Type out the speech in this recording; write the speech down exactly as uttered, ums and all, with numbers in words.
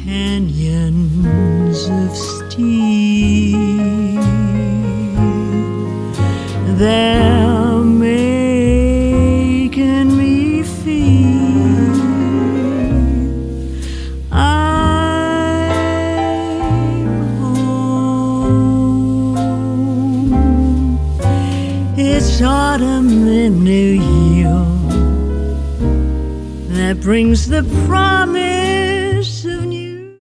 canyons of steel. They're making me feel I'm home. It's autumn in New York that brings the promise of